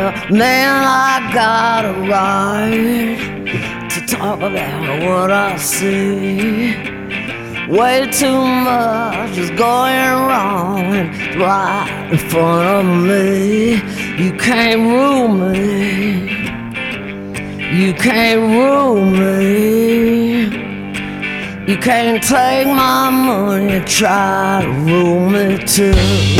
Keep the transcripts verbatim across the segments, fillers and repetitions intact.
Man, I got a right to talk about what I see. Way too much is going wrong right in front of me. You can't rule me. You can't rule me. You can't take my money and try to rule me too.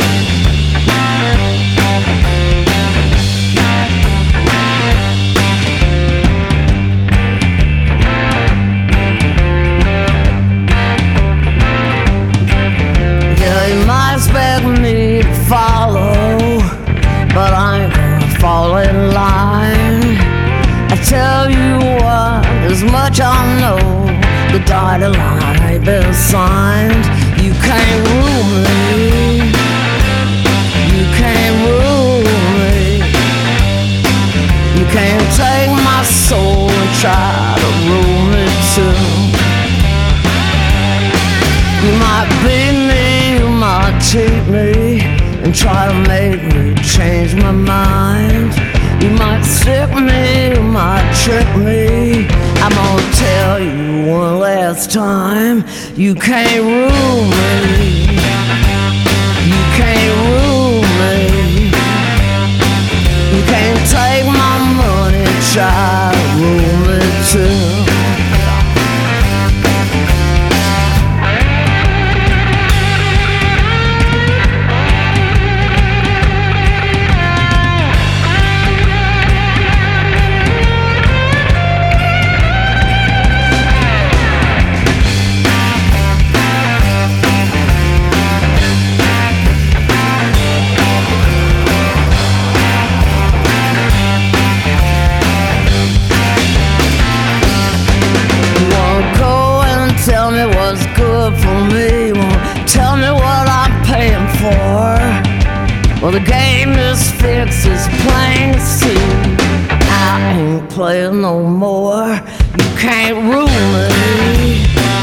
You might expect me to follow, but I ain't gonna fall in line. I tell you what, as much I know, the dotted line ain't been signed. You can't rule me. You can't rule me. You can't take my soul and try to rule me too. You might beat me, you might cheat me, and try to make me change my mind. You might stick me, you might trick me. I'm gonna tell you one last time, you can't rule me. You can't rule me. You can't take my money and try to rule me too. Tell me what's good for me. Won't tell me what I'm paying for. Well, the game is fixed, it's plain to see. I ain't playing no more. You can't rule me.